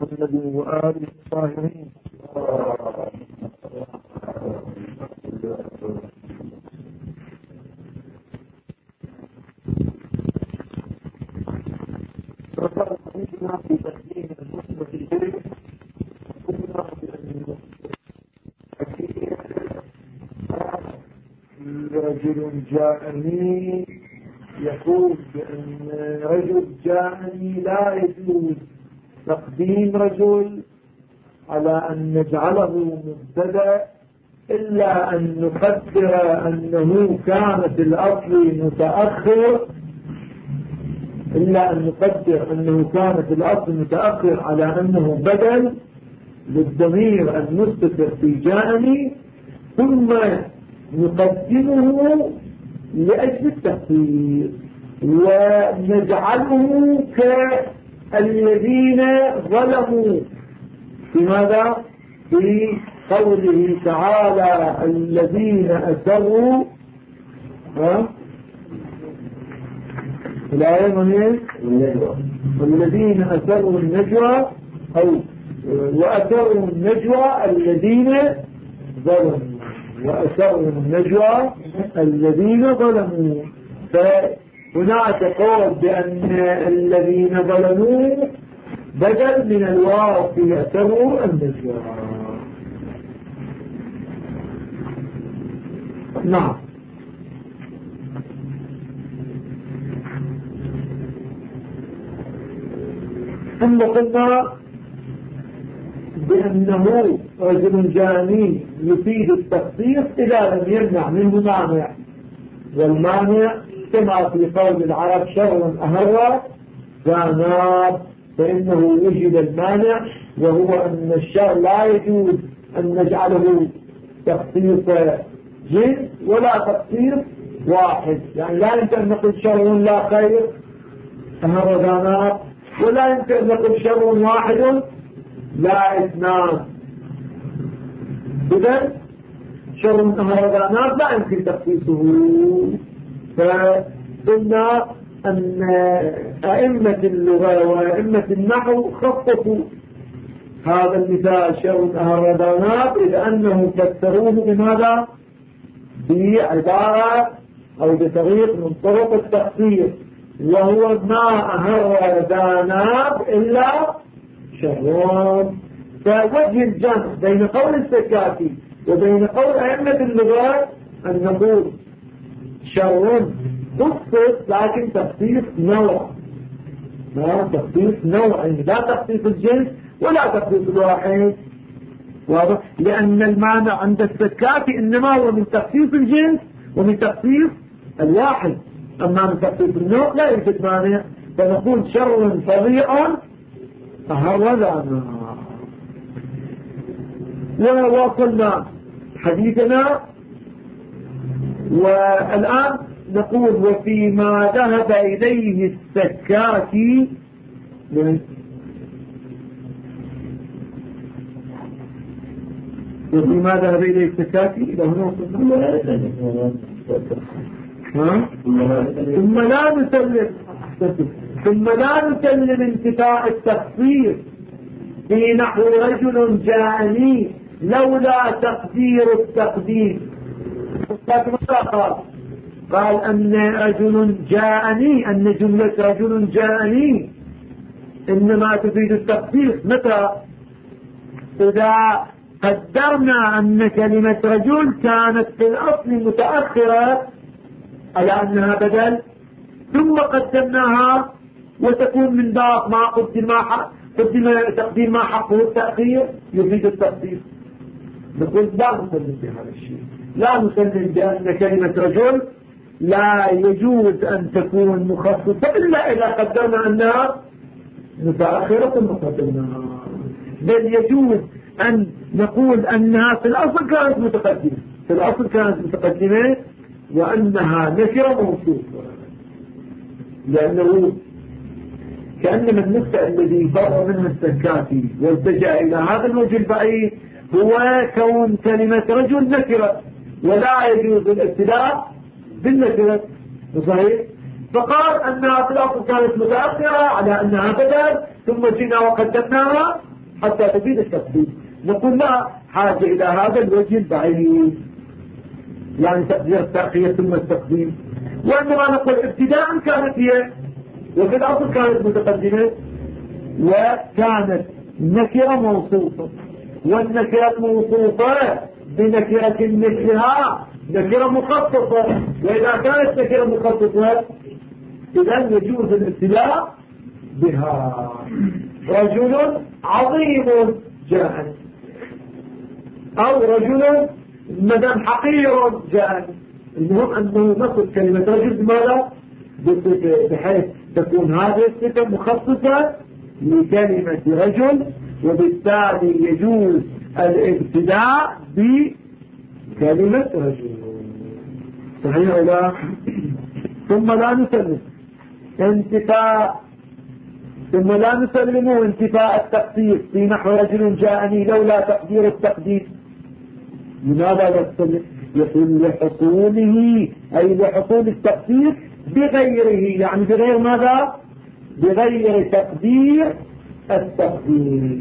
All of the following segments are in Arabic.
محمد وآله الطاهرين. وصار حديثنا في تقديم المسلم إليه قلنا بأن رجل جاءني يقول بأن رجل جاءني لا يجوز تقديم رجل على أن نجعله مبتدأ إلا أن نقدر أنه كان في الأصل متأخر على أنه بدل للضمير المستتر في جاءني ثم نقدمه لأجل التخفيف ونجعله كالذين ظلموا في ماذا؟ في قوله تعالى الذين أسروا الآية من والذين أسروا النجوى أو وأسروا النجوى الذين ظلموا وأسروا النجوى الذين ظلموا. فهناك قول بأن الذين ظلموا بدل من الواو في أسروا النجوى. نعم. ثم قلنا بأنه رجل جاني يفيد التخصيص إذا لم يمنع منه مانع، والمانع كما في قول العرب شر أهر فناب، فإنه وجد المانع وهو أن الشر لا يجوز أن نجعله تخصيص جنس ولا تخصيص واحد، يعني لا يمكن أن نقول شر لا خير أهر فناب، ولا يمكن أن نقول شر واحد لا اثنان. إذن شر أهربانات لا يمكن تخصيصه. فقلنا أن أئمة اللغة وأئمة النحو خصصوا هذا المثال شر أهربانات إذ أنهم فسروه بماذا؟ بعبارة أو بطريق من طرق التخصيص، وهو ما أهربانات إلا شرون. فوجه الجمع بين قول السكاتي وبين قول أئمة اللغات أن نقول شر خصص لكن تخصيص نوع، لا تخصيص نوع، لا تخصيص الجنس ولا تخصيص الواحد، واضح؟ لأن المانع عند السكاتي إنما هو من تخصيص الجنس ومن تخصيص الواحد، أما من تخصيص النوع لا يوجد مانع. فنقول شر فظيع أهرذنا. وواصلنا حديثنا، والآن نقول وفيما ذهب إليه السكاتي وفيما ذهب إليه السكاتي إلى هنا وصلنا. ثم لا نسلم انتفاء التخصيص في نحو رجل جاءني لولا تقدير التقدير. قال أن رجل جاءني، أن جملة رجل جاءني إنما تفيد التخصيص متى؟ إذا قدرنا أن كلمة رجل كانت في الأصل متأخرة على أنها بدل، ثم قدمناها وتكون من باب ما قدم تقديم ما حقه التأخير يفيد التخصيص. نقول لا نسلم بهذا الشيء، لا نسلم بأن كلمة رجل لا يجوز أن تكون مخصصة إلا إذا قدرنا أنها متأخرة مقدمة، بل يجوز أن نقول أنها في الأصل كانت متقدمة، وأنها نكرة موصوفة، لأنه كأنما النقطة الذي فر منها السكاتي والتجأ إلى هذا الوجه البعيد هو كون كلمة رجل نكرة ولا يجوز الابتداء بالنكرة، صحيح؟ فقال أنها في الأصل كانت متأخرة على أنها بدل، ثم جئنا وقدمناها حتى تفيد التقدير. نقول لا حاجة إلى هذا الوجه البعيد، يعني تقدير التأخير ثم التقديم. وإنما نقول ابتداء كانت هي وفي الأصل كانت متقدمة وكانت نكرة موصوفة، والنكرة الموصوفة بنكرة مثلها نكرة مخصصة، وإذا كانت نكرة مخصصة إذن يجوز الابتداء بها. رجل عظيم جاء، أو رجل مدام حقير جاء. المهم أنه نصف كلمة رجل ماذا بحيث تكون هذه الصفة مخصصة لكلمة رجل، وبالتالي يجوز الابتداء بكلمة رجل. صحيح أو لا؟ ثم لا نسلم انتفاء التقدير في نحو رجل جاءني لولا تقدير التقدير. لماذا لا نسلم؟ يقول لحصوله، أي لحصول التقدير بغيره، يعني بغير ماذا؟ بغير تقدير التقدير،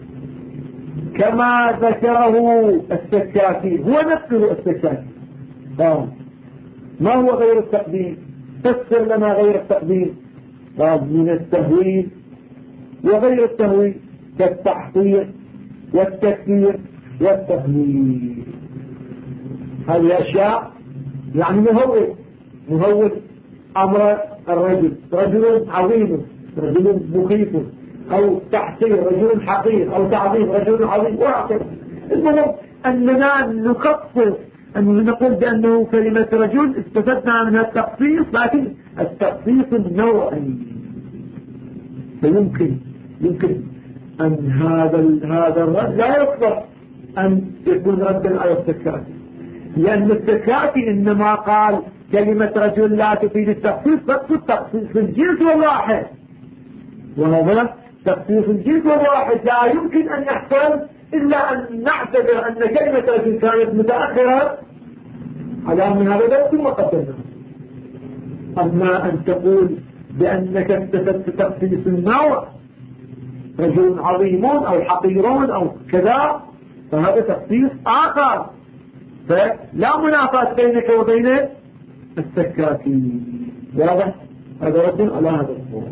كما ذكره السكاكي. هو نفسه السكاكي. ما هو غير التقدير؟ فسر لنا غير التقدير. من التهويل وغير التهويل كالتحقير والتكفير والتهويل. هذه أشياء يعني مهول أمر الرجل، رجل عظيم، رجل مخيف، أو تحقير رجل حقير، أو تعظيم رجل عظيم وعقل. المهم أننا نخصص، أنه نقول بأنه كلمة رجل استفدنا منها التخصيص، لكن التخصيص النوعي. فيمكن أن هذا الرد لا يصلح أن يكون ردا على السكاكي، لأن السكاكي إنما قال كلمة رجل لا تفيد التخصيص، فقط التخصيص الجنس والواحد، وهذا تخصيص الجنس والواحد لا يمكن أن يحصل إلا أن نعتبر أن كلمة رجل كانت متأخرة على أن هذا ثم قدمنا. أما أن تقول بأنك استفدت تخصيص النوع رجل عظيمون أو حقيرون أو كذا، فهذا تخصيص آخر، فلا منافاة بينك وبين السكاكي. واضح؟ هذا رد على هذا الصور.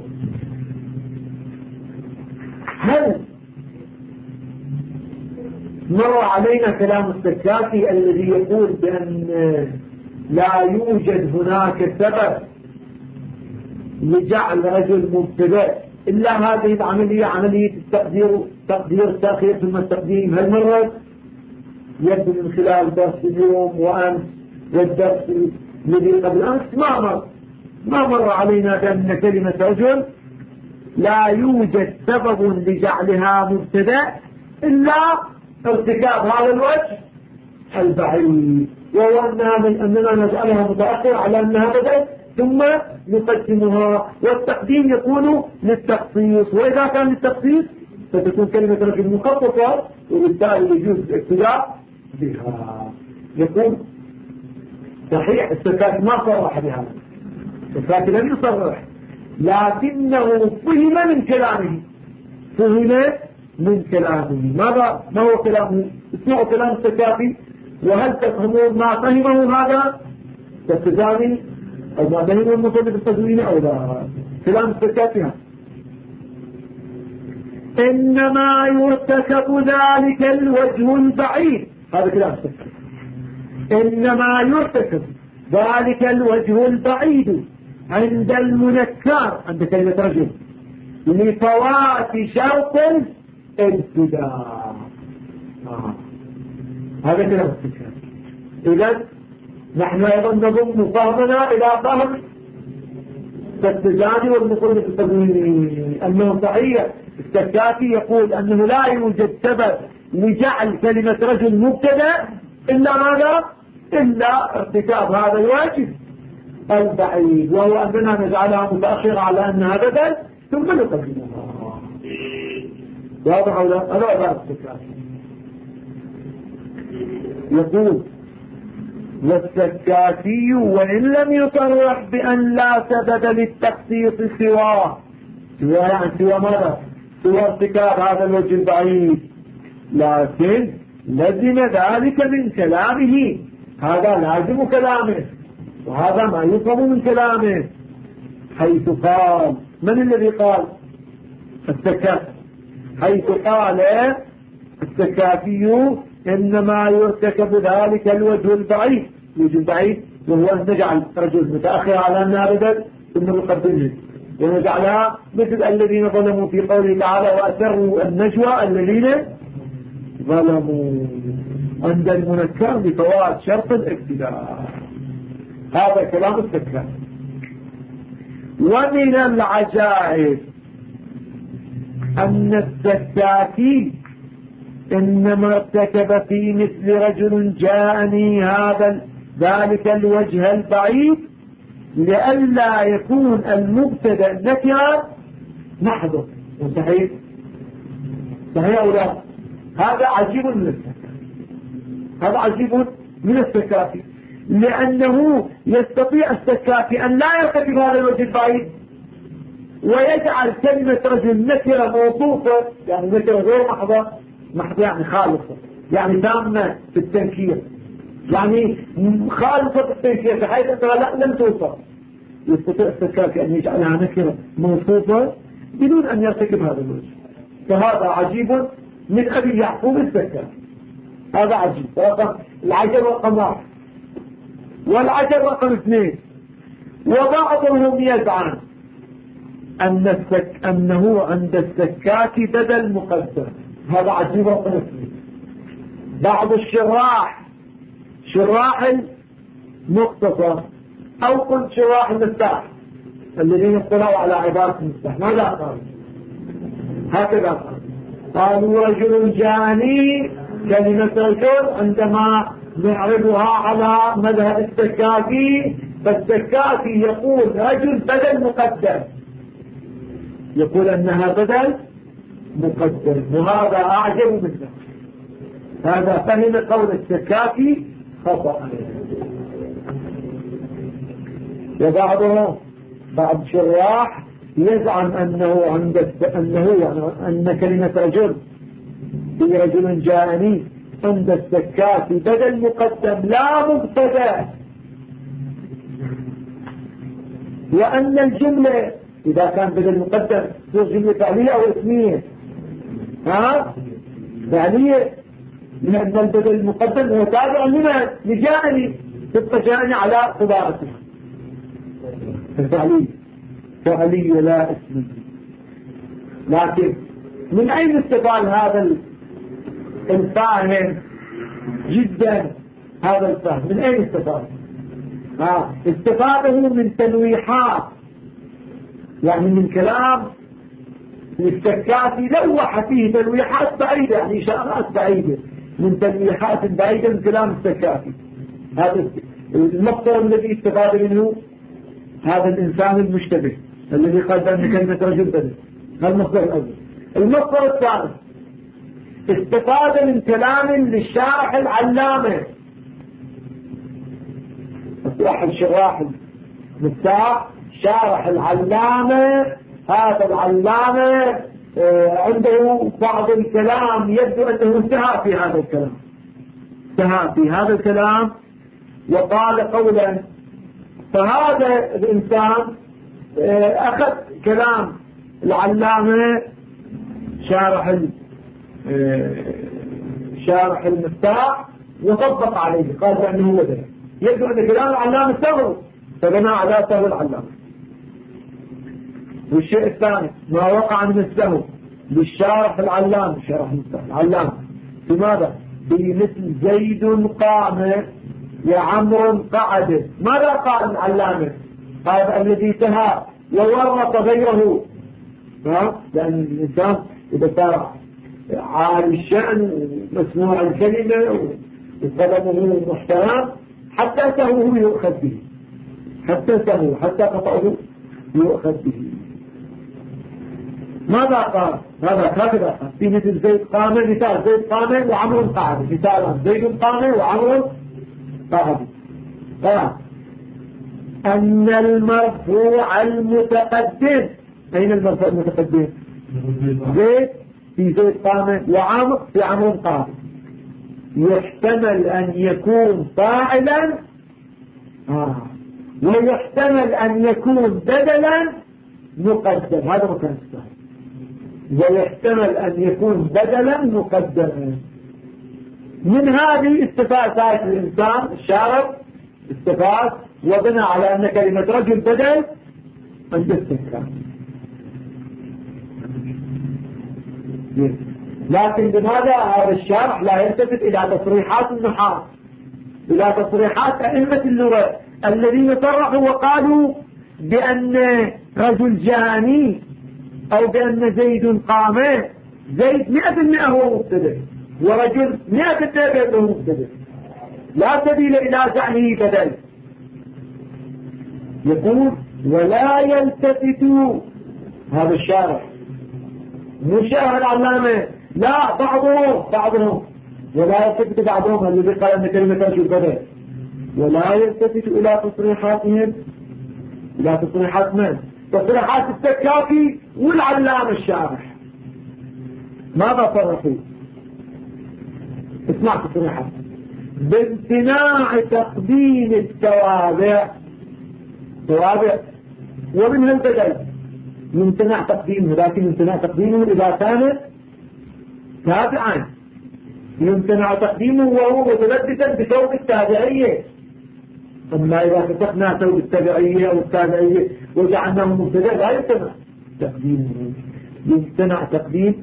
هل مر علينا كلام السكاكي الذي يقول بأن لا يوجد هناك سبب لجعل رجل مبتدأ إلا هذه العملية، عملية تقدير التأخير ثم التقديم؟ هل مرت؟ يبدو من خلال درس اليوم وأمس والدرس الذي قبل أمس ما مر علينا بأن كلمة رجل لا يوجد سبب لجعلها مبتدأ إلا ارتكاب هذا الوجه البعيد، وهو أننا نجعلها متأخر على أنها بدأت ثم نقدمها، والتقديم يكون للتخصيص، وإذا كان للتخصيص فتكون كلمة رجل مخصصة، وبالتالي يجوز الاقتداء بها. يقول صحيح السكاكي ما صرح بهذا، السكاكي لم يصرح، لكنه فهم من كلامه. ما هو كلامه؟ اسمعوا كلام السكاكي، وهل تفهمون ما فهمه هذا التزامي أو ما فهمه المصنف التدويني أو لا؟ كلام السكاكي إنما يرتكب ذلك الوجه البعيد. هذا كلام السكاكي. إنما يرتكب ذلك الوجه البعيد عند المنكر، عند كلمة رجل، لفوات شرط الابتداء. هذا كلام السكاكي. إذن نحن أيضا نضم فهمنا إلى فهم التجاني والمصنف التدويني، أنه صحيح السكاكي يقول أنه لا يوجد سبب لجعل كلمة رجل مبتدأ إلا ماذا؟ إلا ارتكاب هذا الواجب البعيد، وهو أننا نجعلها متأخرة على أنها بدل ثم نقدمها. واضح أو لا؟ هذا عبارة السكاكي. يقول والسكاكي وإن لم يصرح بأن لا سبب للتخصيص سواه، يعني سوى ماذا؟ هو ارتكاب هذا الوجه البعيد، لكن لزم ذلك من كلامه، هذا لازم كلامه، وهذا ما يفهم من كلامه، حيث قال، من الذي قال؟ السكافي، حيث قال السكافي إنما يرتكب ذلك الوجه البعيد، الوجه البعيد وهو أن نجعل رجل متأخر على أنها بدل ثم نقدمه، ونجعلها مثل الذين ظلموا في قوله تعالى وأسروا النجوى الذين ظلموا عند المنكر بفوات شرط الاقتداء. هذا كلام السكافي. ومن العجائب أن السكافي إنما ارتكب في مثل رجل جاءني ذلك الوجه البعيد لئلا يكون المبتدا نكرا محضر. صحيح صحيح أو لا؟ هذا عجيب من السكافي، هذا عجيب من السكافي، لأنه يستطيع السكافي أن لا يرتكب هذا الوجه البعيد ويجعل كلمة رجل نكرة موصوفة، يعني نكرة غير محضة يعني خالصة، يعني تامة في التنكير، يعني خالصة في التنكير بحيث أنها لم توصف. يستطيع السكافي أن يجعلها نكرة موصوفة بدون أن يرتكب هذا الوجه. فهذا عجيب من أبي يعقوب السكافي، هذا عجيب. العجب رقم 1. والعجب رقم 2 وبعضهم يزعم أنه عند السكاكي بدل مقدم، هذا عجيب رقم 2. بعض شراح المختصر أو قلت شراح المفتاح الذين اطلعوا على عبارة المفتاح ماذا قالوا؟ هكذا قالوا رجل جاني كلمة رجل عندما نعرضها على مذهب السكاكي، فالسكاكي يقول رجل بدل مقدم، يقول أنها بدل مقدم، وهذا أعجب من ذلك. هذا فهم قول السكاكي خطأ. بعض شراح يزعم أن كلمة رجل في رجل جاءني عند السكاكي بدل مقدم لا مبتدا، وأن الجملة إذا كان بدل مقدم تصير جملة فعلية أو اسمية. فعلية، لأن البدل المقدم هو تابع لجاءني، تبقى جاءني على طباعته فعلية لا اسم. لكن من أين استفاد هذا الفاهم جدا؟ هذا الفهم من أين استفاد؟ استفاده من تنويحات، يعني من كلام السكافي لوح فيه تنويحات بعيدة، يعني إشارات بعيدة من تنويحات بعيدة من كلام السكافي. هذا المصدر الذي استفاد منه هذا الإنسان المشتبه الذي قال بأن كلمة رجل بدل، هذا المصدر الأول. المصدر الثالث استفاد من كلام للشارح العلامة، أحد شراح المفتاح شارح العلامة، هذا العلامة عنده بعض الكلام يبدو أنه انتهى في هذا الكلام وقال قولا، فهذا الإنسان أخذ كلام العلامة شارح المفتاح وطبق عليه، قال بأنه بدل، يبدو أن كلام العلامة سهل فبنى على سهل العلامة. والشيء الثاني ما وقع من السهو للشارح العلامة، شارح المفتاح العلامة في ماذا؟ في مثل زيد قام وعمر قعد. ماذا قال العلامة؟ قال الذي تهى وورط غيره، لأن الإنسان إذا صار عالي الشأن مسموع الكلمة وقدمه محترم حتى سهوه يؤخذ به، حتى قطعه يؤخذ به. ماذا قال؟ هكذا قال في مثل زيد قام، مثال زيد قام وعمر قعد، مثال زيد قام وعمر قعد. أن المرفوع المتقدم، أين المرفوع المتقدم؟ زيد في زيد قام وعمر في عمر قام. يحتمل أن يكون فاعلا ويحتمل أن يكون بدلا مقدم. هذا مكان السؤال. ويحتمل أن يكون بدلا مقدما. من هذه استفاد سائر الإنسان الشارع استفاد وبنى على أن كلمة رجل بدل عند استفاد. لكن لماذا هذا الشرح لا يلتفت إلى تصريحات النحاة، إلى تصريحات أئمة اللغة الذين صرحوا وقالوا بأن رجل جاني أو بأن زيد قام. زيد 100% هو مبتدئ ورجل 100% هو مبتدئ، لا سبيل إلى جعله بدل. يقول ولا يلتفت هذا الشارح مو شارح العلامة، لا بعضهم ولا يلتفت بعضهم الذي قال أن كلمة رجل بدل، ولا يلتفت إلى تصريحاتهم. إلى تصريحات من؟ تصريحات التكافي والعلامة الشارح. ماذا صرحوا؟ اسمع تصريحات: بامتناع تقديم التوابع ومنها البدل. يمتنع تقديمه، لكن يمتنع تقديمه إذا كان تابعا. يمتنع تقديمه وهو متلبسا بثوب التابعية. أما إذا فتحنا ثوب التابعية أو التابعية وجعلناه مبتدأ لا يمتنع تقديمه. يمتنع تقديم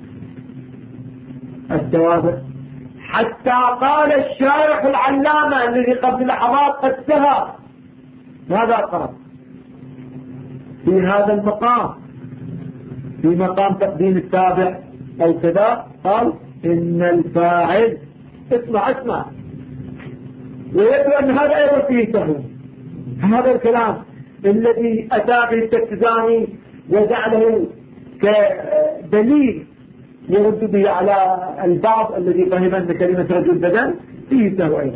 التوابع. حتى قال الشارح العلامة الذي قبل لحظات قد سهى ماذا قال في هذا المقام؟ في مقام تقديم التابع أو كذا قال إن الفاعل اسمع ويبدو أن هذا أيضا فيه سهو. هذا الكلام الذي أتى به التكتزاني وجعله كدليل يرد به على البعض الذي فهم أن كلمة رجل بدل فيه سهو أيضا.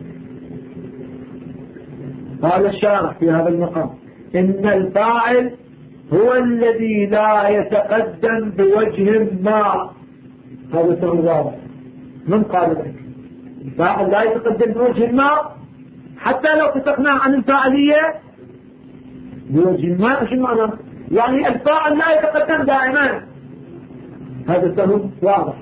قال الشارح في هذا المقام إن الفاعل هو الذي لا يتقدم بوجه ما. هذا سهو واضح. من قال ذلك؟ الفاعل لا يتقدم بوجه ما حتى لو اتفقنا عن الفاعلية بوجه ما. شو معنى؟ يعني الفاعل لا يتقدم دائما. هذا سهو واضح،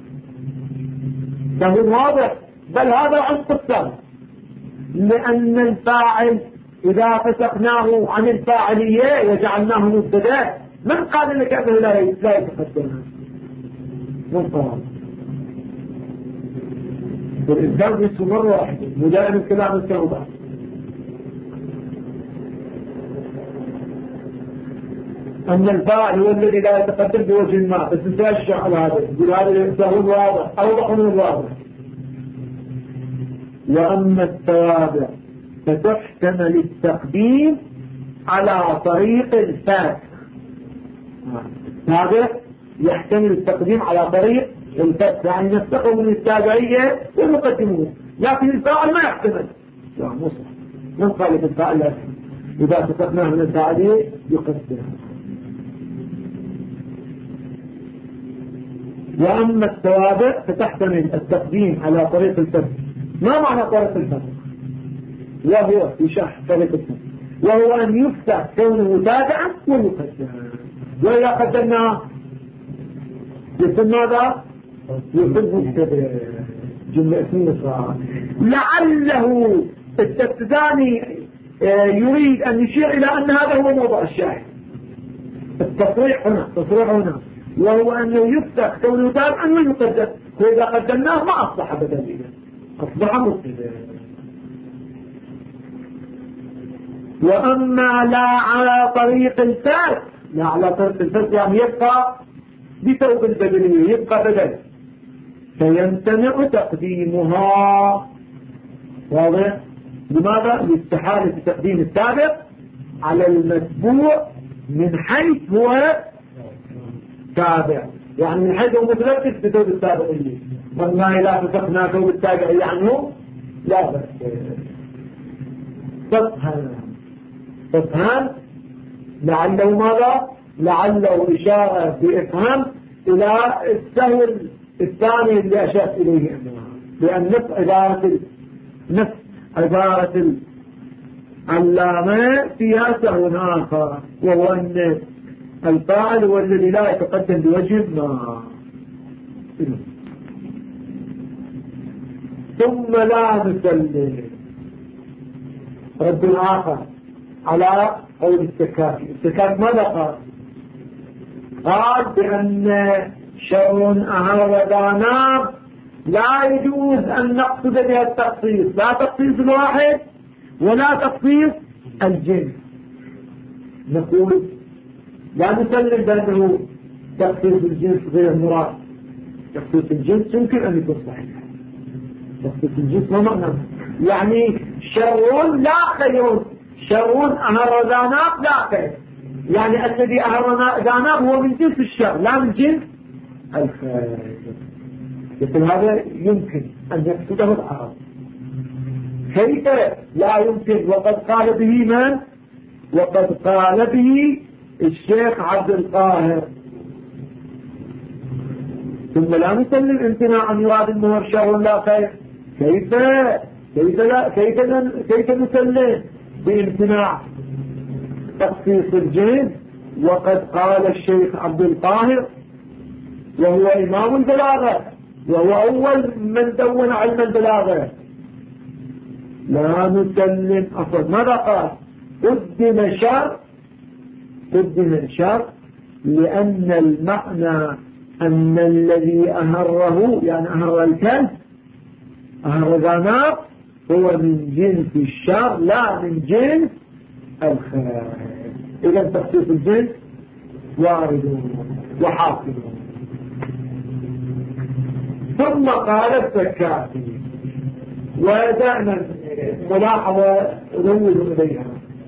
سهو واضح، بل هذا عمق السهو. لأن الفاعل إذا فسقناه عن الفاعلية وجعلناه مبتدأ من قال لك أنه لا يتقدم؟ من قال؟ والإنسان نصف مرة واحدة مدائم الكلام التوبة. أن الفاعل هو الذي لا يتقدم بوجه ما. بس انت أشرح على هذا، يقول هذا سهو واضح أوضح من الواضح. وأما التوابع فتحتمل التقديم على طريق الفاسخ. هذا يحتمل التقديم على طريق الفاسخ، يعني نفتقه من التابعية ونقدمه، لكن الفاعل ما يحتمل. لا مو صح. من قال الفاعل لا يحتمل؟ إذا اتفقناه من الفاعلية يقدمه. وأما التوابع فتحتمل التقديم على طريق الفاسخ. ما معنى طريق الفاسخ؟ وهو في شرح طريق الفاسخ وهو أن يفتح كونه تابعا ويقدم. وإذا قدمناه يكون ماذا؟ يكون مبتدأ. جملة اسمية صراحة. لعله التكتزاني يريد أن يشير إلى أن هذا هو موضوع الشاهد. التصريح هنا وهو أنه يفتح كونه تابعا ويقدم، وإذا قدمناه ما أصبح بدليلا، أصبح مبتدأ. وأما لا على طريق الفاسخ، لا على طريق الفاسخ يعني يبقى بثوب البدلية، يبقى بدل، فيمتنع تقديمها. واضح؟ لماذا؟ لاستحالة تقديم التابع على المتبوع من حيث هو تابع، يعني من حيث هو متلبس بثوب التابعية. والله لا فتقنا ثوب التابعية عنه لا بس فقها لعله ماذا؟ لعله إشارة بإفهم إلى السهل الثاني اللي أشرت إليه لأن نفس عبارة العلامة فيها سهل آخر، وهو أن الفاعل هو الذي لا يتقدم بوجه ما. ثم لا نسلم. رد آخر على قول السكاكي. ماذا قال بأن شر أهل داناب لا يجوز أن نقصد بها التخصيص، لا تخصيص الواحد ولا تخصيص الجنس. نقول لا نسلم بأنه تخصيص الجنس غير مراد. تخصيص الجنس يمكن أن يكون صحيح. تخصيص الجنس ما معنى يعني شر لا خير، شر أهل داناب لا خير، يعني الذي أهل داناب هو من جنس الشر لا من جنس الخير. مثل هذا يمكن أن يقصده العرب. كيف لا يمكن وقد قال به من؟ وقد قال به الشيخ عبد القاهر. ثم لا نسلم امتناعا يراد النهر شر لا خير. كيف نسلم بامتناع تخصيص الجنس وقد قال الشيخ عبد القاهر وهو إمام البلاغة وهو أول من دون علم البلاغة؟ لا نسلم أصلا. ماذا قال؟ قدم شر لأن المعنى أن الذي أهره يعني أهر الكلب أهر ذناب هو من جنس الشر لا من جنس الخير. إذا تخصيص الجنس وارد وحاكم. ثم قال السكاتي ودعنا ملاحظة نوه إليها،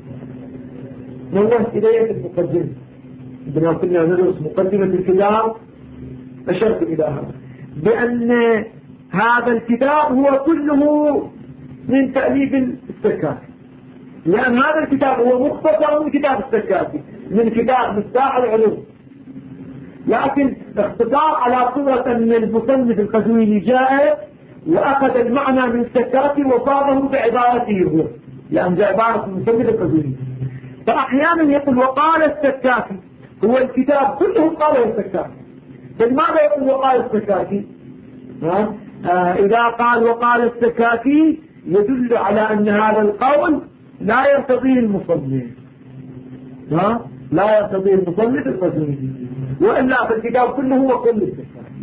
نوه إليها المقدمة. عندما كنا ندرس مقدمة الكتاب أشرت إلى هذا بأن هذا الكتاب هو كله من تأليف السكاتي، لأن هذا الكتاب هو مختصر من كتاب السكاتي من كتاب مفتاح العلوم، لكن اختصار على صورة أن المصنف القزويني جاء وأخذ المعنى من السكاتي وصابه بعبارته هو، لأن بعبارة المصنف القزويني. فأحيانا يقول وقال السكاتي، هو الكتاب كله قاله السكاتي. فلماذا يقول وقال السكاتي؟ إذا قال وقال السكاتي يدل على أن هذا القول لا يرتضيه المصنف، لا يرتضيه المصنف القزويني، وإلا في الكتاب كله هو كل السكاتي.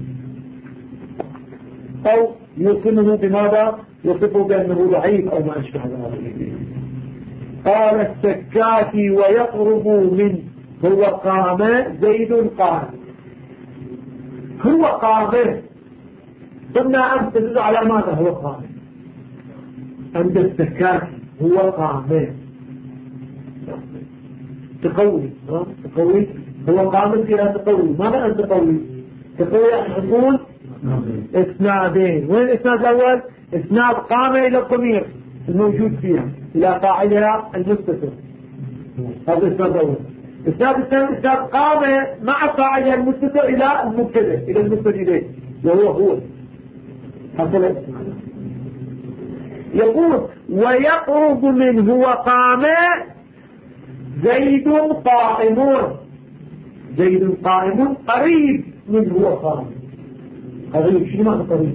أو يوصفه بماذا؟ يوصفه بأنه ضعيف أو ما أشبه ذلك. قال السكاتي ويقرب من هو قام زيد قام، هو قام. ثم أنت تدل على ماذا هو قام؟ أنت السكاتي هو قام تقوي هو قام إلى تقوي. ماذا أنت تقوي؟ تقوي يعني نقول اسنادين. وين الاسناد الأول؟ اسناد قام إلى الضمير الموجود فيها إلى فاعلها المستتر، هذا الاسناد الأول. الاسناد الثاني اسناد قام مع فاعلها المستتر إلى المبتدأ إلى المبتدأ إليه وهو حصل الاسناد. يقول ويقرب منه وقام زيد قائم. زيد قائم قريب منه وقام. قريب شنو معنى قريب؟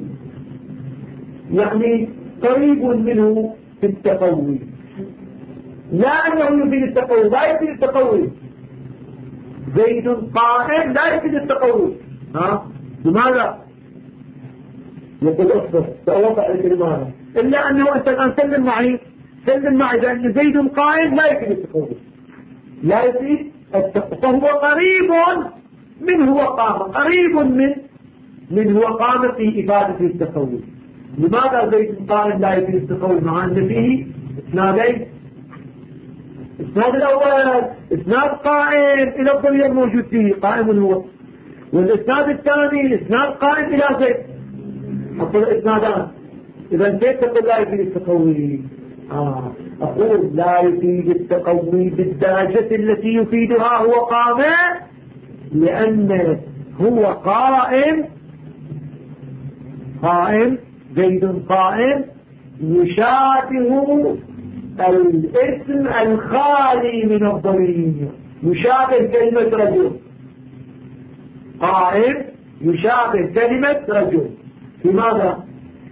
يعني قريب منه في التقوي، لا أنه يفيد التقوي، لا يفيد التقوي. زيد قائم لا يفيد التقوي. لماذا؟ يقول اصبر سأوضع لماذا؟ إلا أنه أنت الآن سلم معي لأن زيد قائم لا يفيد التقوي، لا يفيد التقوي، فهو قريب منه وقام، قريب من هو قام في إفادة التقوي. لماذا زيد قائم لا يفيد التقوي مع أن فيه اسنادين؟ اسناد الأول اسناد قائم إلى الضمير الموجود فيه قائم هو، والاسناد الثاني اسناد قائم إلى زيد، حصل اسنادان. إذا كيف تقول لا يفيد التقوي؟ أقول لا يفيد التقوي بالدرجة التي يفيدها هو قام، لأن هو قائم زيد قائم يشابه الاسم الخالي من الضمير، يشابه كلمة رجل. قائم يشابه كلمة رجل. لماذا؟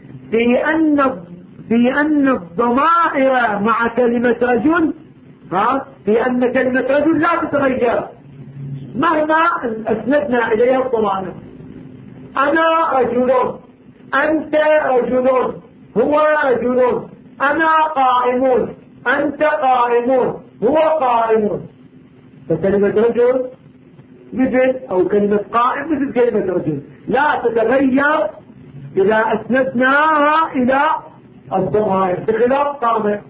في أن الضمائر مع كلمة رجل، في أن كلمة رجل لا تتغير مهما أسندنا إليها الضمائر. أنا رجل، أنت رجل، هو رجل، أنا قائم، أنت قائم، هو قائم. فكلمة رجل مثل، أو كلمة قائم مثل كلمة رجل، لا تتغير إذا أسندناها إلى الضمائر، بخلاف قام.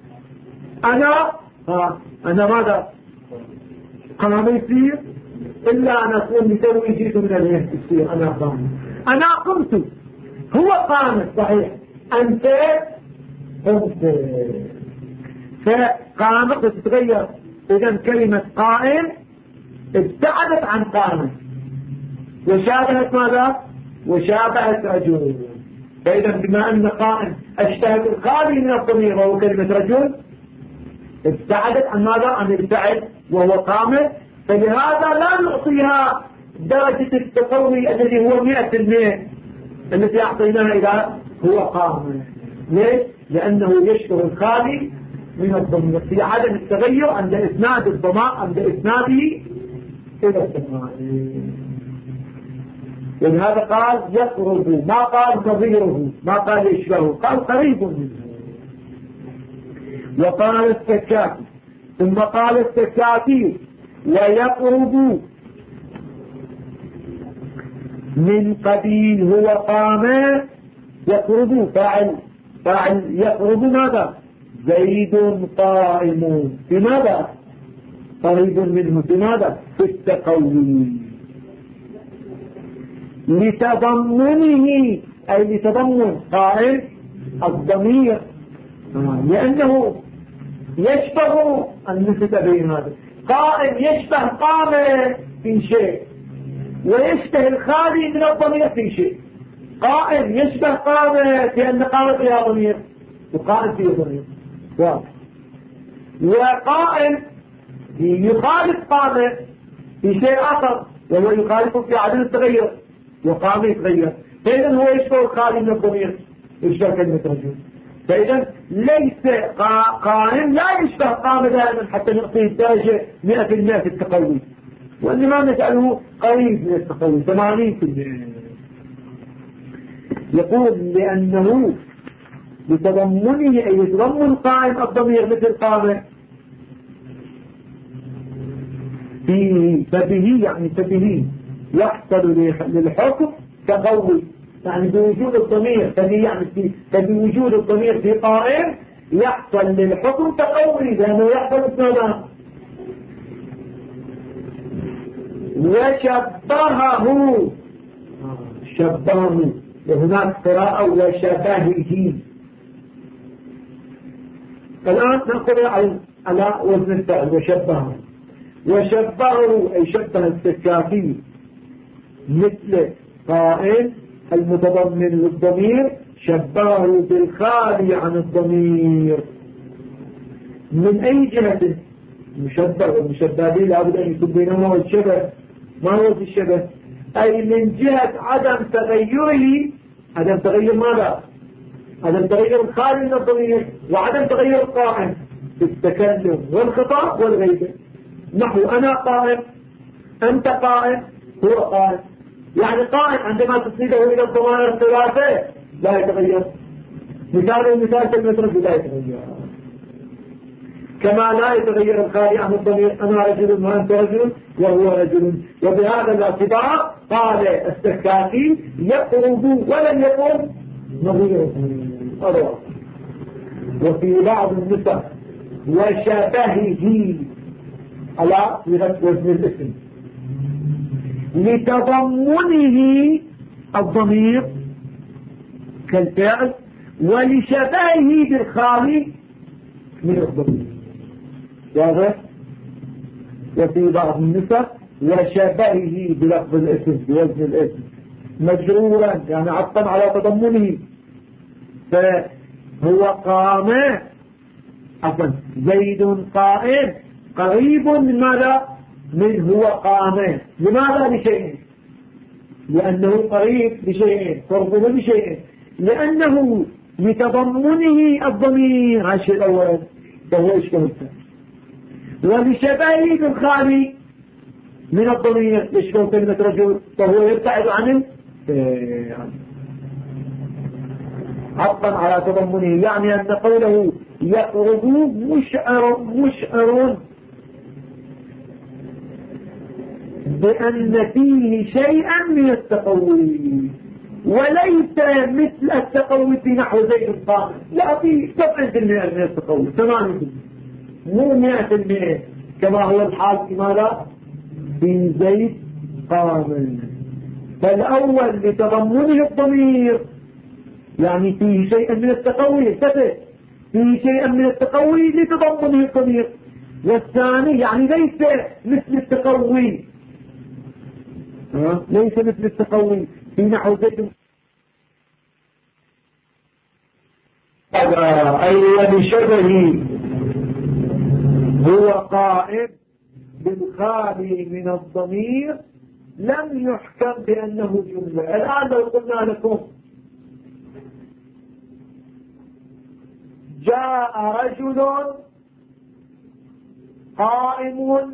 أنا ماذا؟ قام يصير إلا أن أكون بسوي جيت من الهيئة يصير أنا قام. أنا قمت، هو قام صحيح، أنت قمت. فقام تتغير. إذن كلمة قائم ابتعدت عن قام وشابهت ماذا؟ وشابهت رجل. فإذا بما أن قائم اشتهت الخالي من الضمير وهو كلمة رجل، ابتعدت عن ماذا؟ عن ابتعد وهو قام. فلهذا لا نعطيها درجة التقوي الذي هو 100% التي أعطيناها إلى هو قام. ليش؟ لأنه يشبه الخالي من الضمير في عدم التغير عند إسناد الضماء، عند إسناده إلى الضماء. ولهذا قال يقرب، ما قال نظيره، ما قال يشبهه، قال قريب منه. وقال السكاتي، ثم قال السكاتي ويقرب من قبيل هو قام. يقرب فاعل يقرب ماذا؟ زيد قائم. بماذا؟ قريب منه. بماذا؟ في التقوي. لتضمنه، أي لتضمن قائم الضمير، لأنه يشبه النسبة بين هذا. قائم يشبه قام في شيء، ويشبه الخالي من الضمير في شيء. قائم يشبه قام في أن قام فيها ضمير، وقائم فيه ضمير واضح. وقائم يخالف قام في شيء آخر، وهو يخالف في عدم التغير، وقام يتغير. فإذا هو يشبه الخالي من الضمير، يشبه كلمة رجل. فإذا ليس قائم لا يشبه قام دائما حتى نعطيه الدرجة 100% في التقوي، وإنما نجعله قريب من التقوي 80%. يقول لأنه لتضمنه، أي يتضمن قائم الضمير مثل قام فبه، يعني فبه يحصل للحكم تقوي، يعني بوجود الضمير. فبه يعني فبوجود الضمير في قائم يحصل للحكم تقوي، لأنه يحصل ماذا؟ وشبهه، وهناك قراءة وشبهه. الآن نقرأ على وزن الفعل وشبهه، أي شبه السكافي مثل قائم المتضمن للضمير، شبهه بالخالي عن الضمير. من أي جهة؟ مشبه والمشبه به لابد أن يكون بينهما والشبه. ما هو الشبه؟ أي من جهة عدم تغيره. عدم تغير ماذا؟ عدم تغير الخالي من الضمير، وعدم تغير القائم في التكلم والخطاب والغيبة. نحو أنا قائم، أنت قائم، هو قائم. يعني قائم عندما تصيده إلى الضمائر الثلاثة لا يتغير. مثال كلمة رجل لا يتغير، كما لا يتغير الخالي عن الضمير. أنا رجل وأنت رجل وهو رجل. وبهذا الاعتبار قال السكاكي يقرب ولم يقل نظيره. وفي بعض النسخ وشبهه على وزن الاسم لتضمنه الضمير كالفعل، ولشبهه بالخالي من الضمير. واضح؟ وفي بعض النسخ وشبهه بلفظ الاسم بوزن الاسم مجرورا يعني عطفا على تضمنه. فهو قام عفوا زيد قائم قريب من ماذا؟ من هو قام. لماذا؟ لشيء، لأنه قريب لشيء، قربه لشيء، لأنه لتضمنه الضمير. الشيء الأول فهو يشبه الثاني، ولشبهه بالخالي من الضمير يشبه كلمة رجل فهو يبتعد عنه عطفا على تضمنه. يعني أن قوله يقرب مشعر بأن فيه شيئا من التقوي، وليس مثل التقوي في نحو زيد قائم، لا، في 7% من التقوي، 8%، مو 100% كما هو الحال في ماذا؟ في زيد قائم. فالأول لتضمنه الضمير يعني فيه شيئا من التقوي، فيه شيئا من التقوي لتضمنه الضمير. والثاني يعني ليس مثل التقوي، ليس مثل التقوي في نحو زيد. أي وبشبهه هو قائم بالخالي من الضمير لم يحكم بأنه جملة. الآن لو قلنا لكم جاء رجل قائم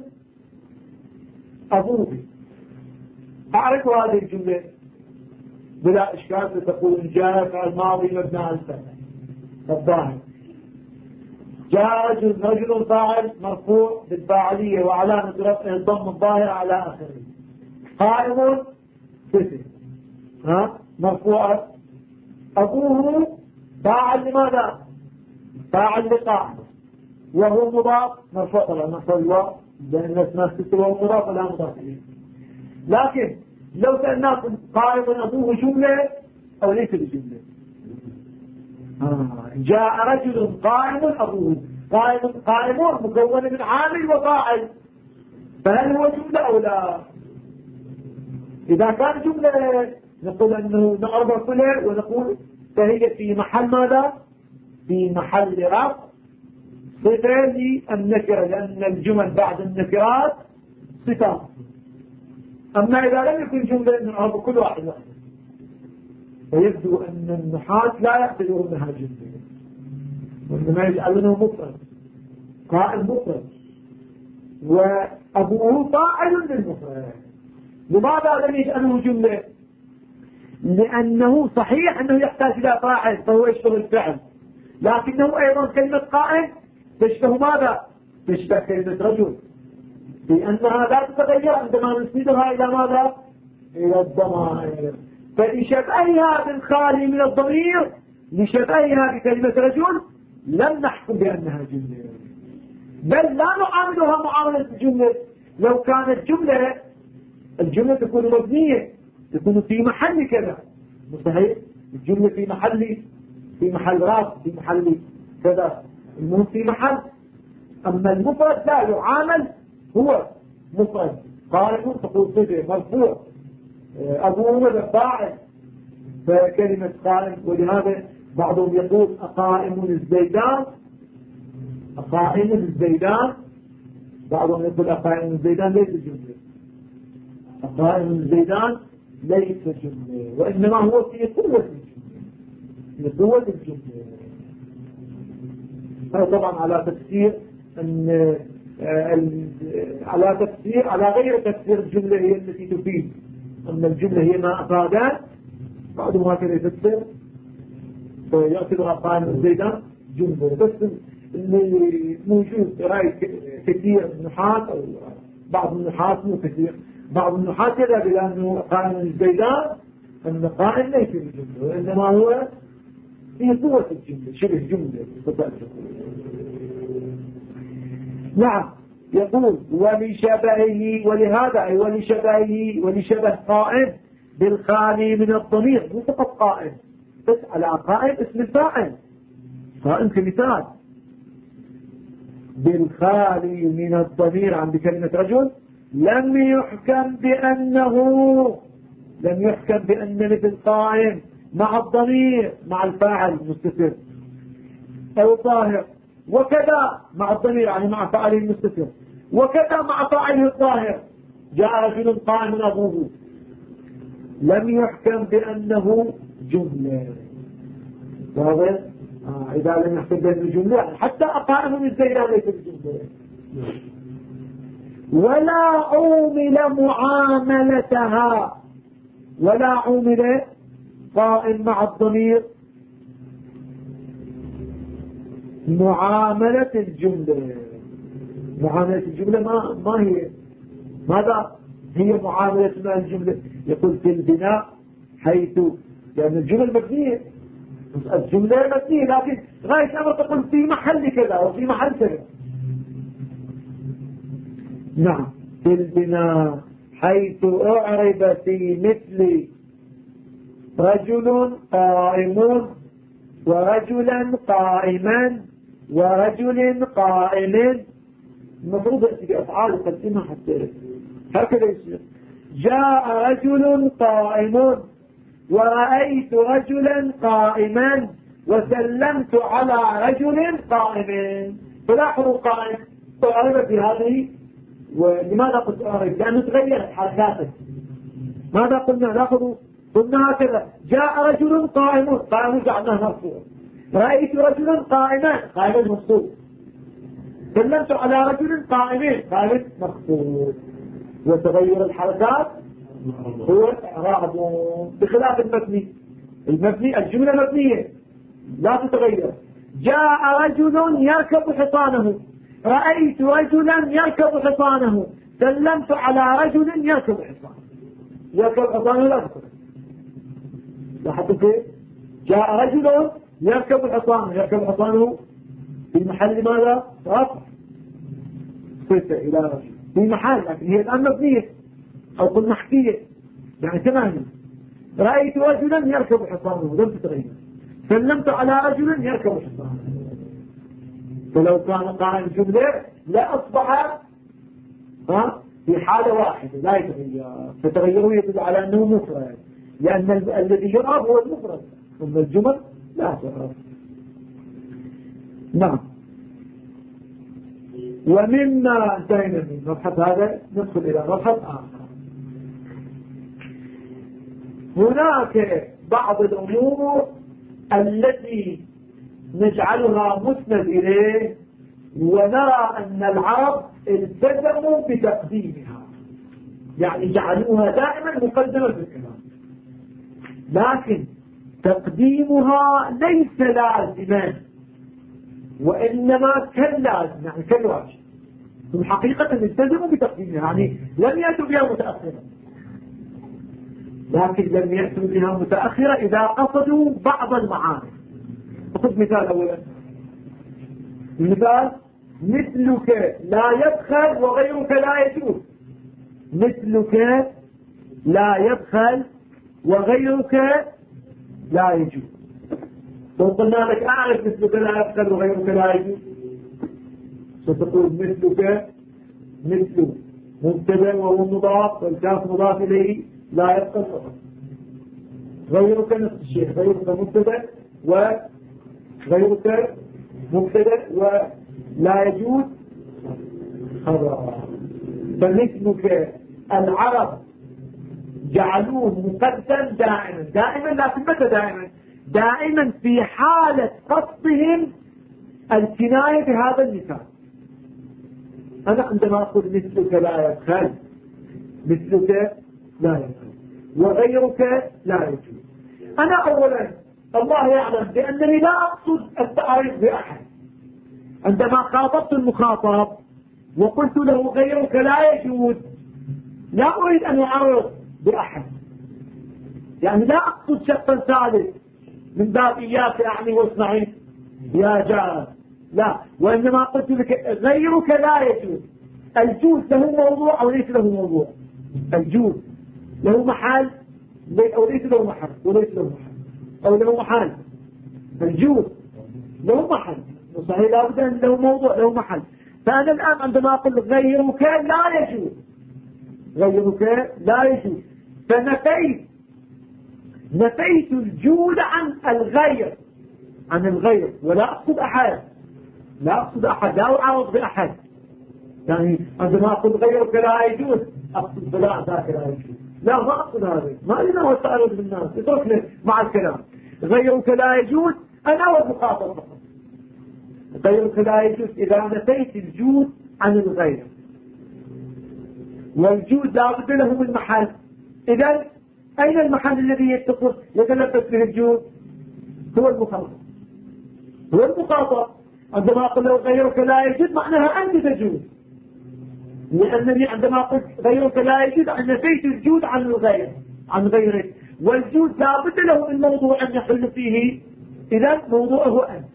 أبوه، أعرفوا هذه الجملة بلا إشكال، ستقول جاء فعل ماضي مبني على الفتح الظاهر. جاء رجل فاعل مرفوع بالفاعلية وعلامة رفعه الضم الظاهر على آخره. قائم صفة مرفوعة. أبوه فاعل لماذا؟ فاعل لقائم، وهو مضاف مرفوع، طبعا مرفوع الواو لأن الناس تكتب وهو مضاف ولا مضاف إليه. لكن لو سألناكم قائم أبوه جملة أو ليس بجملة؟ جاء رجل قائم أبوه، قائم مكون من عامل وفاعل، فهل هو جملة أو لا؟ إذا كان جملة نقول أنه نعرض كله ونقول فهي في محل ماذا؟ في محل رفع صفة للنكرة، لأن الجمل بعد النكرات صفات. أما إذا لم يكن جملة نعرض كل واحد فيبدو أن النحاة لا يعتبرونها جملة، وإنما يجعلونه مفرد، قائم مفرد، وأبوه فاعل للمفرد. لماذا لم يجعله جملة؟ لأنه صحيح أنه يحتاج إلى فاعل فهو يشبه الفعل، لكنه أيضا كلمة قائم تشبه ماذا؟ تشبه كلمة رجل، لأنها لا تتغير عندما نسندها إلى ماذا؟ إلى الضمائر. فلشبهها بالخالي من الضمير، لشبهها بكلمة رجل، لم نحكم بأنها جملة، بل لا نعاملها معاملة الجملة. لو كانت جملة، الجملة تكون مبنية، تكون في محل كذا، صحيح؟ الجملة في محل راس، في محل كذا، المهم في محل. أما المفرد لا يعامل، هو مفرد قائم تقول صفة مرفوع، أبوه فاعل، فكلمة قائم. ولهذا بعضهم يقول أقائم الزيدان، أقائم الزيدان، بعضهم يقول أقائم الزيدان ليس جملة، أقائم الزيدان ليس جملة، وإنما هو في قوة الجملة، في قوة الجملة. هذا طبعا على تفسير أن على غير تفسير الجملة هي التي تفيد، أما الجملة هي ما أفادت. بعضهم هكذا يفسر فيعتبر أقائم الزيدان جملة. بس اللي موجود رأي كثير من النحاة أو بعض النحاة، مو كثير، بعض النحاة يذهب إلى أنه قائم الزيدان أن قائم ليس بجملة، وإنما هو في قوة الجملة، شبه جملة. نعم، يقول ولشبهه، ولهذا أي ولشبه قائم بالخالي من الضمير، مو فقط قائم، بس على قائم اسم الفاعل، قائم كمثال. بالخالي من الضمير عن بكلمة رجل لم يحكم بأن مثل قائم مع الضمير مع الفاعل المستتر أو الظاهر، وكذا مع الضمير يعني مع فاعله المستتر، وكذا مع فاعله الظاهر. جاء رجل قائم أبوه، لم يحكم بأنه جملة. واضح؟ إذا لم يحكم بأنه جملة حتى أقائم من الزيادة ليس بجملة. ولا عومل معاملتها، ولا عومل قائم مع الضمير معاملة الجملة. معاملة الجملة ما هي؟ ماذا هي معاملة مع الجملة؟ يقول في البناء حيث لأن الجمل مبنية، الجملة مبنية، لكن غاية أمر تقول في محل كذا وفي محل كذا. نعم، في البناء حيث أعرب في مثل رجل قائم ورجلا قائما ورجل قائم، المفروض يأتي بأفعال يقدمها حتى هكذا يصير. جاء رجل قائم ورأيت رجلا قائما وسلمت على رجل قائم. فلاحظوا قائم أعرب في هذه. ولماذا قلت أعرب؟ لأنه تغيرت حركاته. ماذا قلنا؟ لاحظوا قلنا هكذا: جاء رجل قائم، قائم جعلناه مرفوع. رأيت رجلا قائما، قائما مخصوص. سلمت على رجل قائم، قائم مخصوص. وتغير الحركات هو إعراب، بخلاف المبني. المبني الجملة مبنية لا تتغير. جاء رجل يركب حصانه، رأيت رجلا يركب حصانه، سلمت على رجل يركب حصانه. يركب حصانه لا تتغير. لاحظوا كيف؟ جاء رجل يركب حصانه، يركب حصانه في محل ماذا؟ رفع صفة إلى رجل في محل، لكن هي الآن مبنية أو قلنا محكية يعني تماما. رأيت رجلا يركب حصانه لم تتغير. سلمت على رجل يركب حصانه. فلو كان قائم جملة لا أصبح في حالة واحدة لا يتغير، فتغيره يدل على أنه مفرد، لأن الذي يعرف هو المفرد، أما الجمل لا تعرف. نعم. ومما انتهينا من مبحث هذا ندخل إلى مبحث آخر. هناك بعض الأمور التي نجعلها مسند إليه ونرى أن العرب التزموا بتقديمها، يعني جعلوها دائما مقدمة في الكلام، لكن تقديمها ليس لازما وإنما كاللازم يعني كالواجب. في الحقيقة التزموا بتقديمها، يعني لم يأتوا بها متأخرة، لكن لم يأتوا بها متأخرة إذا قصدوا بعض المعاني. خذ مثال أولا. المثال: مثلك لا يدخل وغيرك لا يجوز. مثلك لا يدخل وغيرك لا يجوز. لو قلنا لك أعرف مثلك لا يدخل وغيرك لا يجوز، ستقول مثلك مثل مبتدا وهو مضاف والكاف مضاف إليه لا يدخل فقط. غيرك نفس الشيء، غيرك مبتدا وغيرك مبتدا ولا يجوز خبر. فمثلك العرب جعلوه مقدم دائما لكن متى دائما في حالة قصدهم الكناية بهذا المثال. أنا عندما أقول مثلك لا يدخل، مثلك لا يدخل وغيرك لا يجوز، أنا أولا الله يعلم بأنني لا أقصد التعريض بأحد. عندما خاطبت المخاطب وقلت له غيرك لا يجوز، لا أريد أن أعرض بأحد، يعني لا أقصد شخصا ثالث من باب إياك أعني واصنعي يا جار، لا، وإنما قلت لك غيرك لا يجوز. الجوز له موضوع أو ليس له موضوع؟ الجوز له محل أو ليس له محل؟ وليس له محل أو له محل. الجوز له محل صحيح، لا بد أن له موضوع له محل. فأنا الآن عندما أقول غيرك لا يجوز، غيرك لا يجوز، نفيت الجود عن الغير، ولا أقصد أحد، لا أعرض بأحد. يعني عندما أقول غيرك لا يجوز أقصد فلان ذاك لا يجوز، لا ما أقصد هذا، ما لنا هو التعرض بالناس، اتركنا مع الكلام. غيرك لا يجوز أنا والمخاطب فقط. غيرك لا يجوز إذا نفيت الجود عن الغير، والجود لا بد له من محل. إذا أين المحل الذي يتلبس به الجود؟ هو المخاطب. عندما أقول له غيرك لا يجوز معناها أنت تجوز، لأنني عندما قلت غيرك لا يجوز أن نفيت الجود عن غيرك، والجود لا بد له من موضوع أن يحل فيه، إذا موضوعه أنت.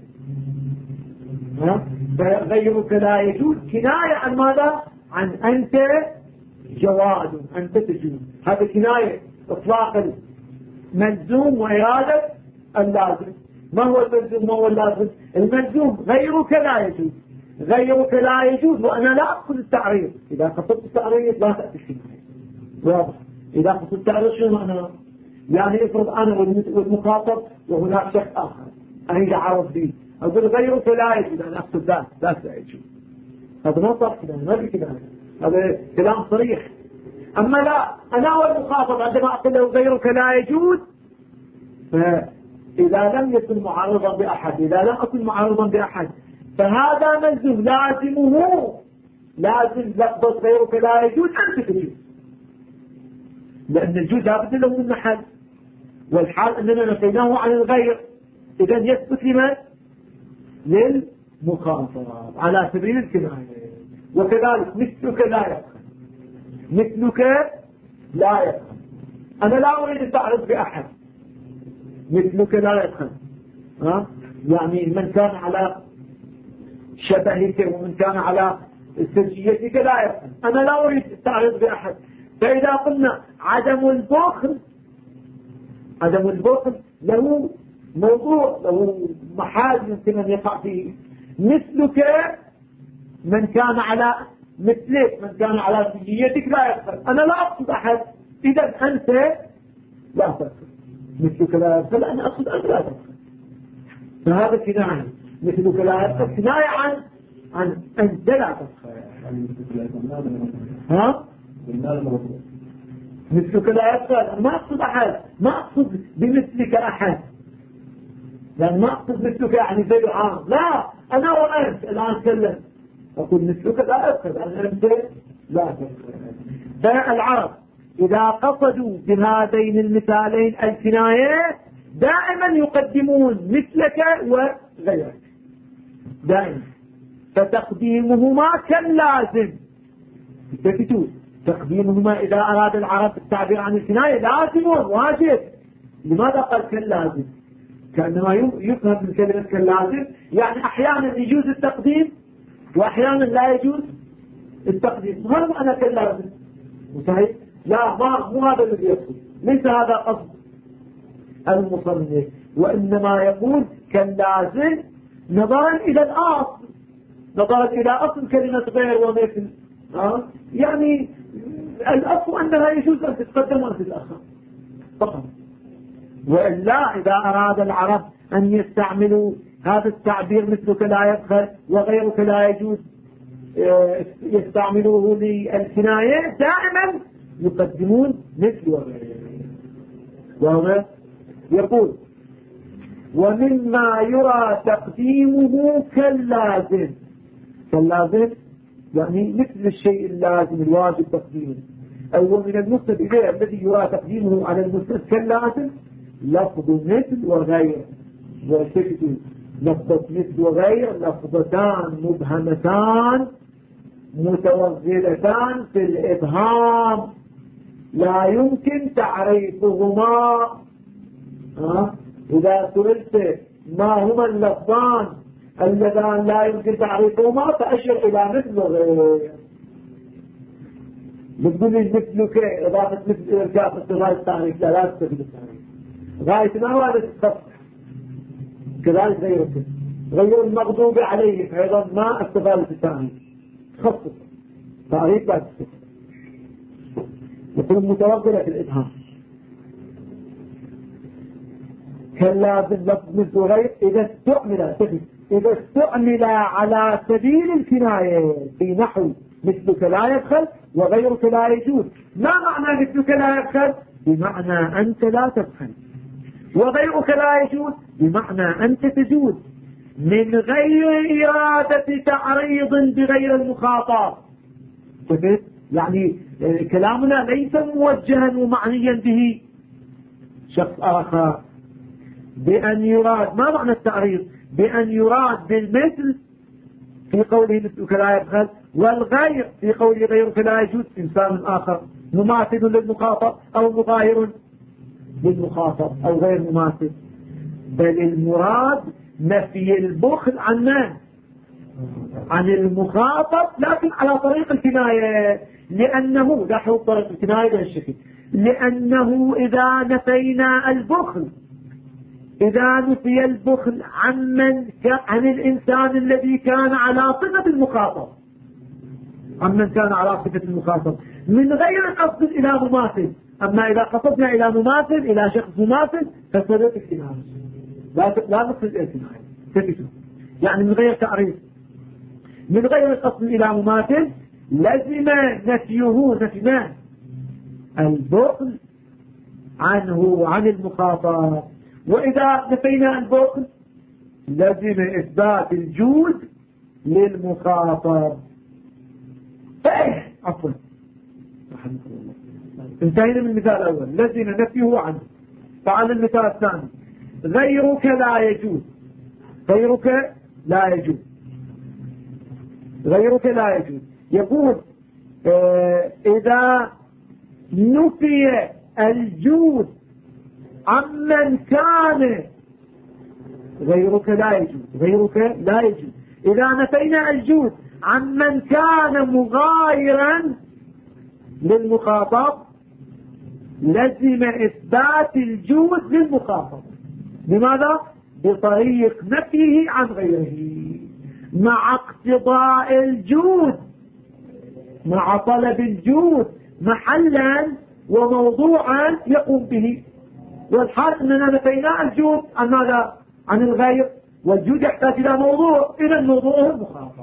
غيرك لا يجوز كناية عن ماذا؟ عن أنت جواد، أنت تجوز. هذا كناية إطلاق الملزوم وإرادة اللازم. ما هو الملزوم ما هو اللازم؟ الملزوم غيرك لا يجوز، غيرك لا يجوز، وأنا لا أقصد التعريض. إذا قصدت التعريض لا تأتي الكناية، واضح؟ إذا قصدت التعريض شنو معناه؟ يعني افرض أنا والمخاطب وهناك شخص آخر أريد أعرض به، أقول غيرك لا يجوز، أنا أقصد ذات لا يجوز. هذا ما صار كناية، ما في كناية، هذا كلام صريح. أما لا، أنا والمخاطب عندما أقول له غيرك لا يجوز، فإذا لم يكن معارضا بأحد، إذا لم أكن معارضا بأحد، فهذا ملزوم لازم لفظ غيرك لا يجوز أنت تجوز، لأن الجوز لابد له من محل، والحال أننا نفيناه عن الغير. إذا يثبت لمن؟ للمخاطب على سبيل الكناية. وكذلك مثلك لا يدخل، أنا لا أريد التعرض بأحد، مثلك لا يدخل. يعني من كان على شبهك ومن كان على سجيتك لا يدخل، أنا لا أريد التعرض بأحد. فإذا قلنا عدم البخل له موضوع، له محال يمكن أن يقع فيه. مثلك من كان على مثلك، من كان على سجيتك لا يدخل، أنا لا أقصد أحد، إذا أنت لا تدخل. مثلك لا يدخل، أنا أقصد أنت لا تدخل. فهذا كناية، مثلك لا يدخل كناية عن أنت لا تدخل. مثلك لا يدخل، ما أقصد أحد، ما أقصد بمثلك أحد، يعني ما أقصد مثلك يعني زي عام، لا، أنا وأنت الآن أتكلم أقول مثلك لا يدخل، أنت لا تدخل. فالعرب إذا قصدوا بهذين المثالين الكناية دائما يقدمون مثلك وغيرك دائما، فتقديمهما كاللازم. تقديمهما إذا أراد العرب التعبير عن الكناية لازم واجب. لماذا قال كاللازم؟ كأنما يفهم من كلمة كاللازم يعني أحيانا يجوز التقديم وأحيانا لا يجوز التقديم. هذا معنى كاللازم، صحيح؟ لا، مو هذا الذي يقصد، ليس هذا قصد المصنف، وإنما يقول كاللازم نظرا إلى الأصل، نظرا إلى أصل كلمة غير ومثل. يعني الأصل أنها يجوز أن تتقدم وأن تتأخر فقط. وإلا إذا أراد العرب أن يستعملوا هذا التعبير مثلك لا يدخل وغيرك لا يجوز يستعملوه للكناية دائما يقدمون مثل وغير. وهذا يقول ومما يرى تقديمه كاللازم يعني مثل الشيء اللازم الواجب تقديمه، أو من المسند إليه الذي يرى تقديمه على المسند كاللازم لفظ مثل وغير. وشكل لفظة مثل وغير لفظتان مبهمتان متوغلتان في الإبهام لا يمكن تعريفهما. إذا سئلت ما هما اللفظان اللذان لا يمكن تعريفهما فأشر إلى مثل وغير. بتقول لي مثلك إضافة مثل إلى الكاف استغاية التعريف، لا تستفيد التعريف. غاية ما هو هذا التصح. كذلك غير المغضوب عليه أيضا ما استفادة التعريف، خصص تعريف بعد الصفة. يقول متوغلة في الإبهام كاللازم لفظ مثل غير إذا استعمل على سبيل الكناية في نحو مثلك لا يدخل وغيرك لا يجوز. ما معنى مثلك لا يدخل؟ بمعنى أنت لا تدخل، وغيرك لا يجوز بمعنى أنت تجوز، من غير إرادة تعريض بغير المخاطب. يعني كلامنا ليس موجها ومعنيا به شخص آخر، بأن يراد. ما معنى التعريض؟ بأن يراد بالمثل في قوله مثلك لا يبخل، والغير في قوله غيرك لا يجوز إنسان آخر مماثل للمخاطب أو مظاهر للمخاطب أو غير مماثل. بل المراد نفي البخل عن من؟ عن المخاطب، لكن على طريق الكناية، لأنه لاحظوا طريق الكناية بهالشكل، لأنه إذا نفينا البخل، إذا نفي البخل عن الإنسان الذي كان على صفة المخاطب، عمن كان على صفة المخاطب من غير قصد إلى مماثل. أما إذا قصدنا إلى مماثل، إلى شخص مماثل، فسرت الكناية، لا نقصد الكناية، يعني من غير تعريف، من غير قصد إلى مماثل، لزم نفيه نفي البخل عنه عن المخاطب. وإذا نفينا البخل لزم إثبات الجود للمخاطب. عفوا انتهينا من المثال الأول، لزم نفيه عنه. تعال المثال الثاني، غيرك لا يجوز. غيرك لا يجوز، غيرك لا يجوز. يقول إذا نفي الجود عمن كان، غيرك لا يجوز، غيرك لا يجوز. إذا نفينا الجود عمن كان مغايرا للمخاطب لزم إثبات الجود للمخاطب. لماذا؟ بطريق نفيه عن غيره، مع اقتضاء الجود، مع طلب الجود محلا وموضوعا يقوم به. والحال أننا نفينا الجود عن ماذا؟ عن الغير، والجود يحتاج إلى موضوع، إلى الموضوع هو المخاطب.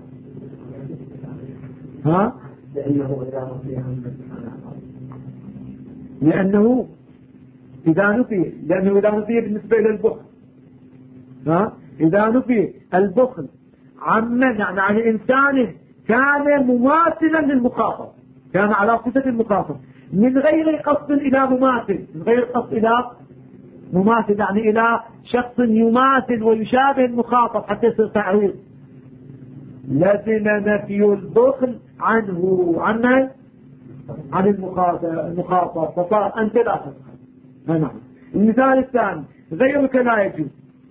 لأنه إذا نفي بالنسبة إلى البخل، إذا نفي البخل عمن، يعني عن إنسان كان مماثلا للمخاطب، كان على صفة المخاطب من غير قصد إلى مماثل، من غير قصد إلى مماثل، يعني إلى شخص يماثل ويشابه المخاطب حتى يصير تعريض، لزم نفي البخل عنه عن المخاطب، فصار أنت لا تدخل. نعم. المثال الثاني، غيرك لا يجوز.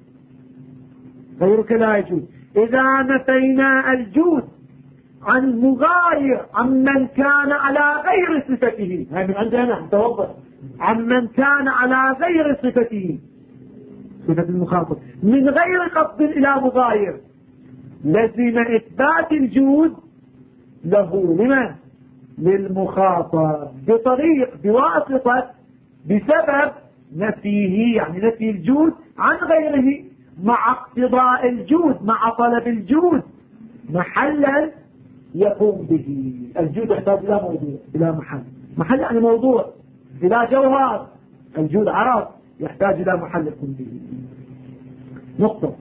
غيرك لا يجوز إذا نفينا الجود عن مغاير عمن كان على غير صفته. هاي من عندنا توضح، عمن كان على غير صفته، صفة المخاطب، من غير قصد إلى مغاير، لزم إثبات الجود له لمن؟ للمخاطب، بطريق، بواسطة، بسبب نفيه، يعني نفي الجود عن غيره، مع اقتضاء الجود، مع طلب الجود محلا يقوم به. الجود يحتاج إلى موضوع، إلى محل يعني موضوع، إلى جوهر. الجود عرض يحتاج إلى محل يقوم به. نقطة.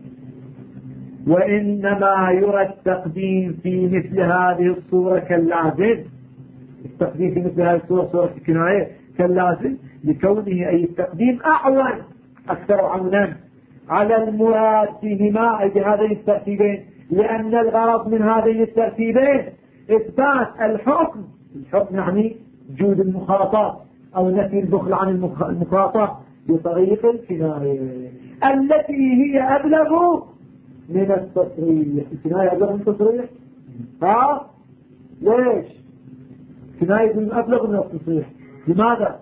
وإنما يرى التقديم في مثل هذه الصورة كاللازم. التقديم في مثل هذه الصورة، صورة الكناية، كاللازم، لكونه أي التقديم أعون، أكثر عونا على المراد فيهما، أي بهذين الترتيبين، لأن الغرض من هذين الترتيبين إثبات الحكم يعني جود المخاطب أو نفي البخل عن المخاطب بطريق الكناية التي هي أبلغ من التصريح. الكناية أبلغ من التصريح. ليش؟ الكناية أبلغ من التصريح. لماذا؟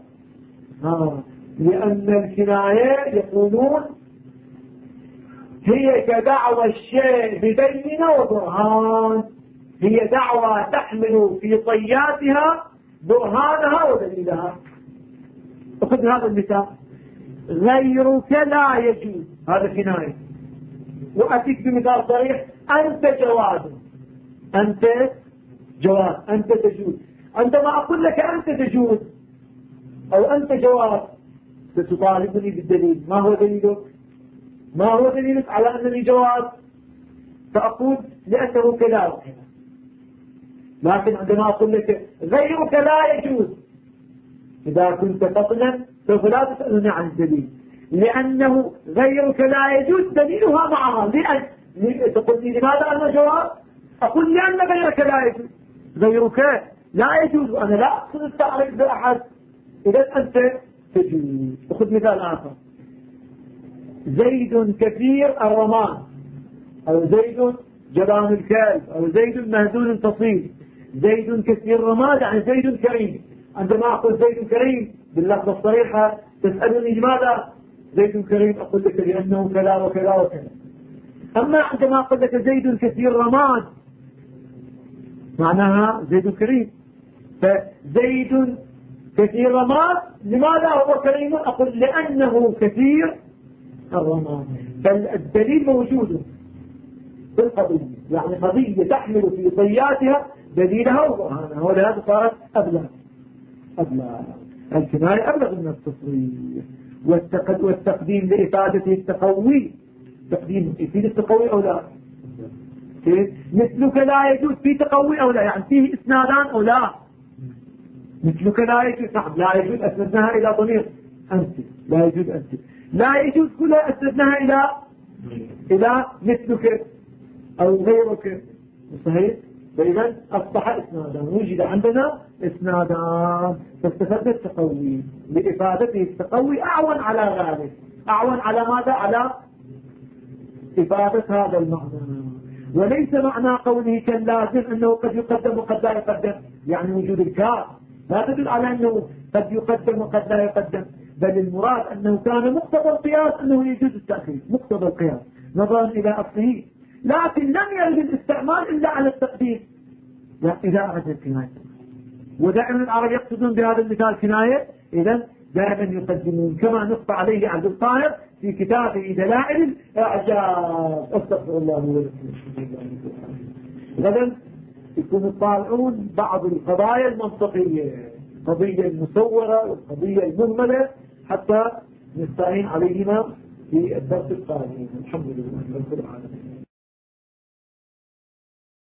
لأن الكناية يقولون هي كدعوى الشيء ببينة وبرهان، هي دعوة تحمل في طياتها برهانها ودليلها. أخذ هذا المثال: غيرك لا يجوز، هذا كناية. وأتيك بمثال صريح: أنت جواد، أنت جواد، أنت تجوز. عندما أقول لك أنت تجوز أو أنت جواد ستطالبني بالدليل. ما هو دليلك؟ ما هو دليلك على أنني جواد؟ فأقول لأنه كذا وكذا. لكن عندما أقول لك غيرك لا يجوز، إذا كنت فطنا سوف لا تسألني عن الدليل، لأنه غيرك لا يجوز دليلها معها. تقول لي لماذا أنا جواب؟ أقول لأن غيرك لا يجوز. غيرك لا يجوز وأنا لا أقصد التعريف بأحد، إذا أنت تجوز. أخذ مثال آخر: زيد كثير الرماد، أو زيد جبان الكلب، أو زيد مهزول التصيل. زيد كثير الرماد يعني زيد كريم. عندما أقول زيد كريم باللفظة الصريحة تسألني لماذا زيد كريم؟ أقول لك لأنه كذا وكذا وكذا. أما عندما أقول لك زيد كثير رماد معناها زيد كريم. فزيد كثير رماد لماذا هو كريم؟ أقول لأنه كثير الرماد. فالدليل موجود في القضية، يعني قضية تحمل في طياتها دليلها وبرهانها، ولهذا صارت أبلغ. الكناية أبلغ من التصريح. والتقديم لإفادته التقوي، تقديم يفيد التقوي أو لا؟ مثلك لا يجوز في تقوي أو لا؟ يعني فيه إسنادان أو لا؟ مثلك لا يجوز، نعم لا يجوز أسندناها إلى ضمير أنت، لا يجوز أنت. لا يجوز كلها أسندناها إلى مثلك أو غيرك. صحيح؟ فإذا أصبح إسنادا، وجد عندنا إسنادان، فاستفدنا التقوي لإفادته التقوي أعون على ذلك. أعون على ماذا؟ على إفادة هذا المعنى. وليس معنى قوله كاللازم أنه قد يقدم وقد لا يقدم، يعني وجود الكاف لا تدل على أنه قد يقدم وقد لا يقدم، بل المراد أنه كان مقتضى القياس أنه يجوز التأخير، مقتضى القياس نظرا إلى أصله، لكن لم يرد الاستعمال إلا على التقديم إذا أردت الكناية. ودائما العرب يقصدون بهذا المثال كناية، إذا دائما يقدمون، كما نص عليه عبد القاهر في كتابه دلائل الإعجاز. أستغفر الله ولكم. غدا يكون الطالعون بعض القضايا المنطقية، القضية المصورة والقضية المهملة، حتى نستعين عليهما في الدرس القادم. الحمد لله رب العالمين.